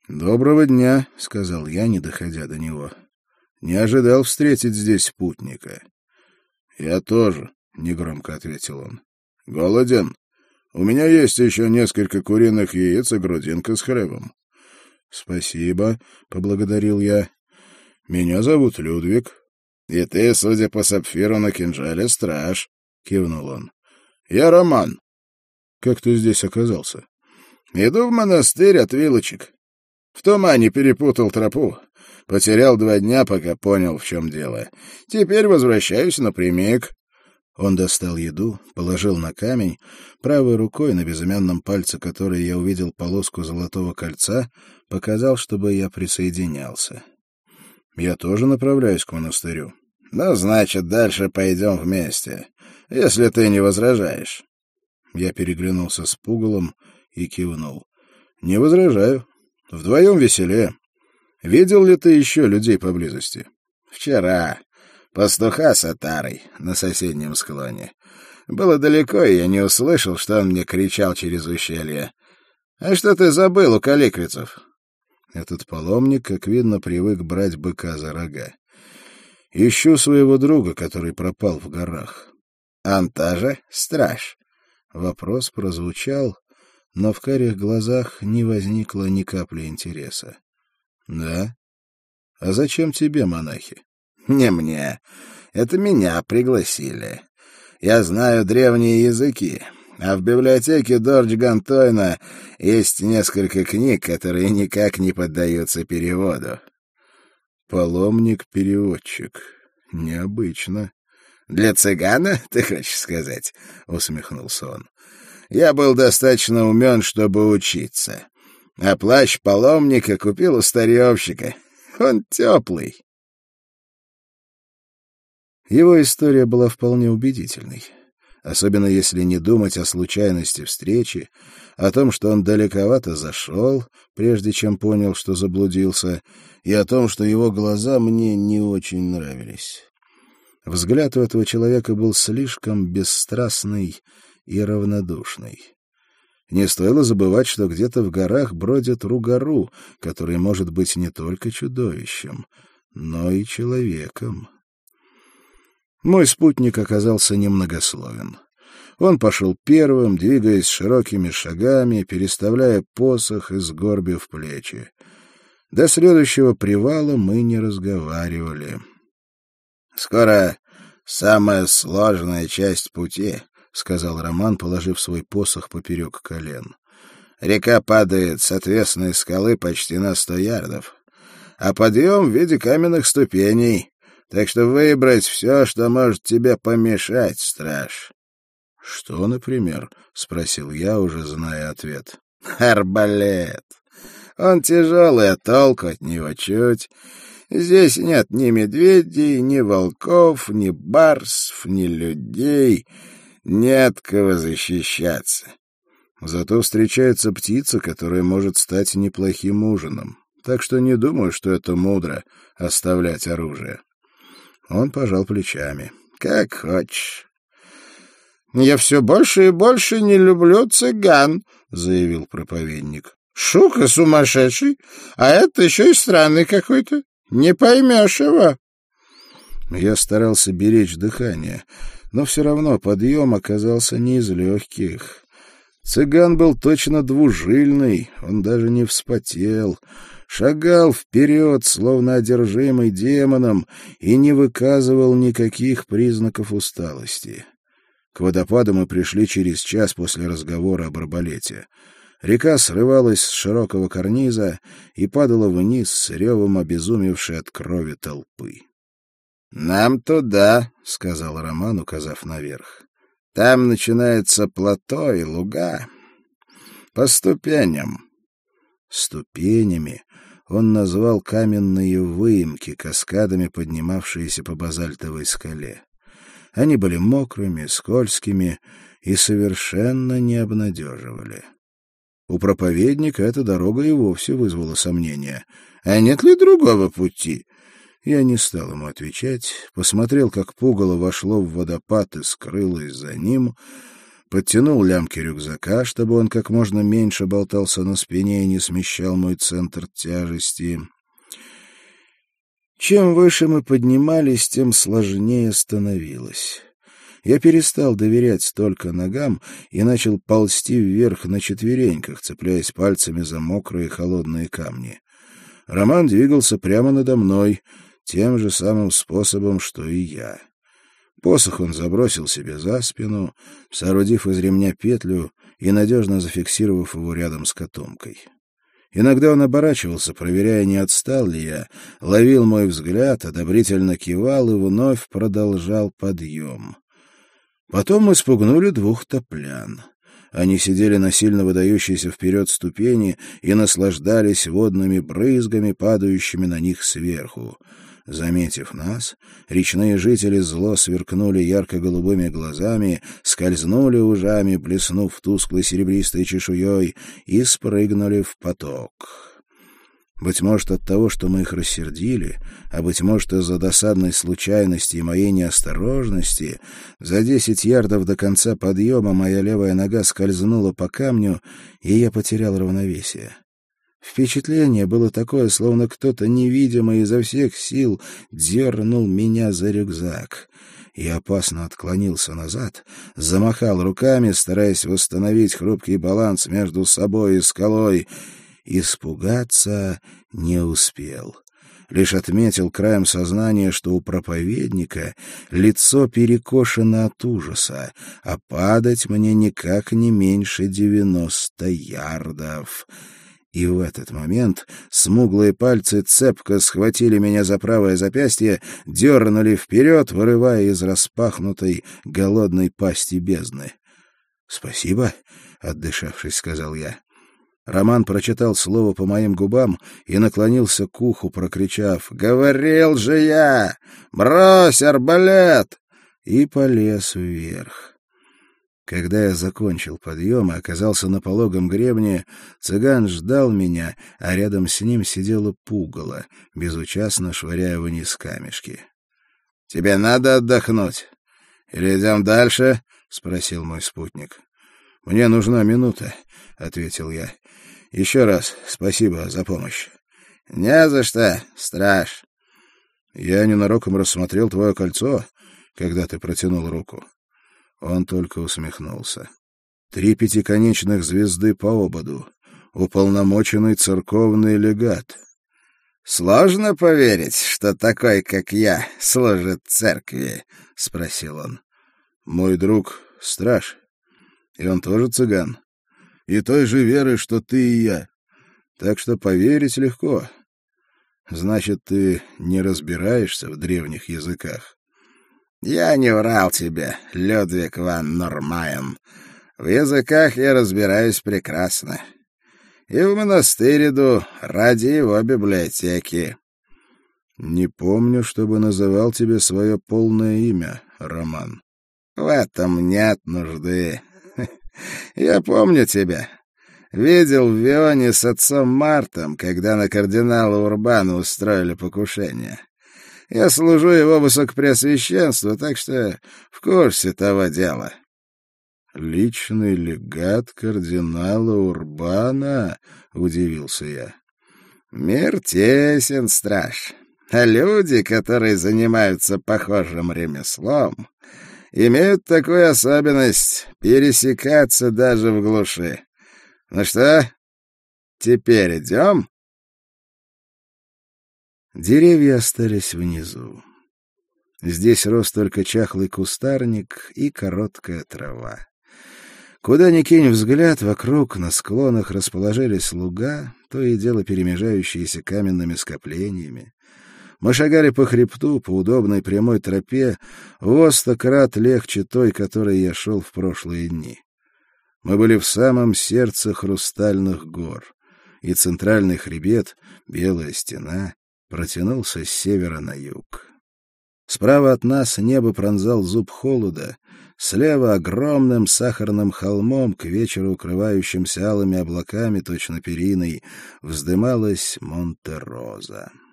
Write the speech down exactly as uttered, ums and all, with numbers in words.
«Доброго дня», — сказал я, не доходя до него. «Не ожидал встретить здесь спутника». «Я тоже», — негромко ответил он. «Голоден? У меня есть еще несколько куриных яиц и грудинка с хлебом». «Спасибо», — поблагодарил я. «Меня зовут Людвиг». «И ты, судя по сапфиру на кинжале, страж», — кивнул он. «Я Роман». «Как ты здесь оказался?» «Иду в монастырь от вилочек. В тумане перепутал тропу. Потерял два дня, пока понял, в чем дело. Теперь возвращаюсь напрямик». Он достал еду, положил на камень, правой рукой, на безымянном пальце которой я увидел полоску золотого кольца, показал, чтобы я присоединялся. «Я тоже направляюсь к монастырю». «Ну, значит, дальше пойдем вместе, если ты не возражаешь». Я переглянулся с пугалом и кивнул. «Не возражаю. Вдвоем веселее. Видел ли ты еще людей поблизости?» «Вчера. Пастуха с отарой на соседнем склоне. Было далеко, и я не услышал, что он мне кричал через ущелье. А что ты забыл у каликвицев?» Этот паломник, как видно, привык брать быка за рога. «Ищу своего друга, который пропал в горах». «Он тоже страж?» Вопрос прозвучал, но в карих глазах не возникло ни капли интереса. «Да? А зачем тебе монахи?» «Не мне. Это меня пригласили. Я знаю древние языки, а в библиотеке Дордж Гантойна есть несколько книг, которые никак не поддаются переводу». «Паломник-переводчик. Необычно». «Для цыгана, ты хочешь сказать?» — усмехнулся он. «Я был достаточно умен, чтобы учиться. А плащ паломника купил у старьевщика. Он теплый». Его история была вполне убедительной, особенно если не думать о случайности встречи, о том, что он далековато зашел, прежде чем понял, что заблудился, и о том, что его глаза мне не очень нравились. Взгляд у этого человека был слишком бесстрастный и равнодушный. Не стоило забывать, что где-то в горах бродит Ругару, который может быть не только чудовищем, но и человеком. Мой спутник оказался немногословен. Он пошел первым, двигаясь широкими шагами, переставляя посох и сгорбив плечи. До следующего привала мы не разговаривали. «Скоро самая сложная часть пути», — сказал Роман, положив свой посох поперек колен. «Река падает с отвесной скалы почти на сто ярдов, а подъем в виде каменных ступеней, так что выбрать все, что может тебе помешать, страж». «Что, например?» — спросил я, уже зная ответ. «Арбалет. Он тяжелый, а толку от него чуть. Здесь нет ни медведей, ни волков, ни барсов, ни людей. Нет кого защищаться. Зато встречается птица, которая может стать неплохим ужином. Так что не думаю, что это мудро — оставлять оружие». Он пожал плечами. «Как хочешь». «Я все больше и больше не люблю цыган», — заявил проповедник. «Шука сумасшедший, а это еще и странный какой-то. Не поймешь его». Я старался беречь дыхание, но все равно подъем оказался не из легких. Цыган был точно двужильный, он даже не вспотел, шагал вперед, словно одержимый демоном, и не выказывал никаких признаков усталости. К водопаду мы пришли через час после разговора об арбалете. Река срывалась с широкого карниза и падала вниз с ревом обезумевшей от крови толпы. «Нам туда», — сказал Роман, указав наверх. «Там начинается плато и луга. По ступеням». Ступенями он назвал каменные выемки, каскадами поднимавшиеся по базальтовой скале. Они были мокрыми, скользкими и совершенно не обнадеживали. У проповедника эта дорога и вовсе вызвала сомнения. «А нет ли другого пути?» Я не стал ему отвечать, посмотрел, как пугало вошло в водопад и скрылось за ним, подтянул лямки рюкзака, чтобы он как можно меньше болтался на спине и не смещал мой центр тяжести. Чем выше мы поднимались, тем сложнее становилось. Я перестал доверять только ногам и начал ползти вверх на четвереньках, цепляясь пальцами за мокрые холодные камни. Роман двигался прямо надо мной, тем же самым способом, что и я. Посох он забросил себе за спину, соорудив из ремня петлю и надежно зафиксировав его рядом с котомкой. Иногда он оборачивался, проверяя, не отстал ли я, ловил мой взгляд, одобрительно кивал и вновь продолжал подъем. Потом мы спугнули двух топлян. Они сидели на сильно выдающейся вперед ступени и наслаждались водными брызгами, падающими на них сверху. Заметив нас, речные жители зло сверкнули ярко-голубыми глазами, скользнули ужами, блеснув тусклой серебристой чешуей, и спрыгнули в поток. Быть может, от того, что мы их рассердили, а, быть может, из-за досадной случайности и моей неосторожности, за десять ярдов до конца подъема моя левая нога скользнула по камню, и я потерял равновесие. Впечатление было такое, словно кто-то невидимый изо всех сил дернул меня за рюкзак. Я опасно отклонился назад, замахал руками, стараясь восстановить хрупкий баланс между собой и скалой. Испугаться не успел. Лишь отметил краем сознания, что у проповедника лицо перекошено от ужаса, а падать мне никак не меньше девяноста ярдов. И в этот момент смуглые пальцы цепко схватили меня за правое запястье, дернули вперед, вырывая из распахнутой голодной пасти бездны. «Спасибо», — отдышавшись, сказал я. Роман прочитал слово по моим губам и наклонился к уху, прокричав: «Говорил же я! Брось арбалет!» и полез вверх. Когда я закончил подъем и оказался на пологом гребне, цыган ждал меня, а рядом с ним сидело пугало, безучастно швыряя вниз камешки. — Тебе надо отдохнуть? Или идем дальше? — спросил мой спутник. — Мне нужна минута, — ответил я. — Еще раз спасибо за помощь. — Не за что, страж. — Я ненароком рассмотрел твое кольцо, когда ты протянул руку. Он только усмехнулся. Три пятиконечных звезды по ободу. Уполномоченный церковный легат. — Сложно поверить, что такой, как я, служит церкви? — спросил он. — Мой друг — страж. И он тоже цыган. И той же веры, что ты и я. Так что поверить легко. Значит, ты не разбираешься в древних языках? — Я не врал тебе, Людвиг ван Нормайен. В языках я разбираюсь прекрасно. И в монастырь иду ради его библиотеки. — Не помню, чтобы называл тебе свое полное имя, Роман. — В этом нет нужды. Я помню тебя. Видел в Вионе с отцом Мартом, когда на кардинала Урбана устроили покушение. Я служу его высокопреосвященству, так что в курсе того дела. — Личный легат кардинала Урбана? — удивился я. — Мир тесен, страж, а люди, которые занимаются похожим ремеслом, имеют такую особенность пересекаться даже в глуши. Ну что, теперь идем? Деревья остались внизу. Здесь рос только чахлый кустарник и короткая трава. Куда ни кинь взгляд, вокруг на склонах расположились луга, то и дело перемежающиеся каменными скоплениями. Мы шагали по хребту, по удобной прямой тропе, во сто крат легче той, которой я шел в прошлые дни. Мы были в самом сердце хрустальных гор, и центральный хребет, белая стена, протянулся с севера на юг. Справа от нас небо пронзал зуб холода, слева огромным сахарным холмом, к вечеру укрывающимся алыми облаками, точно периной, вздымалась Монте-Роза.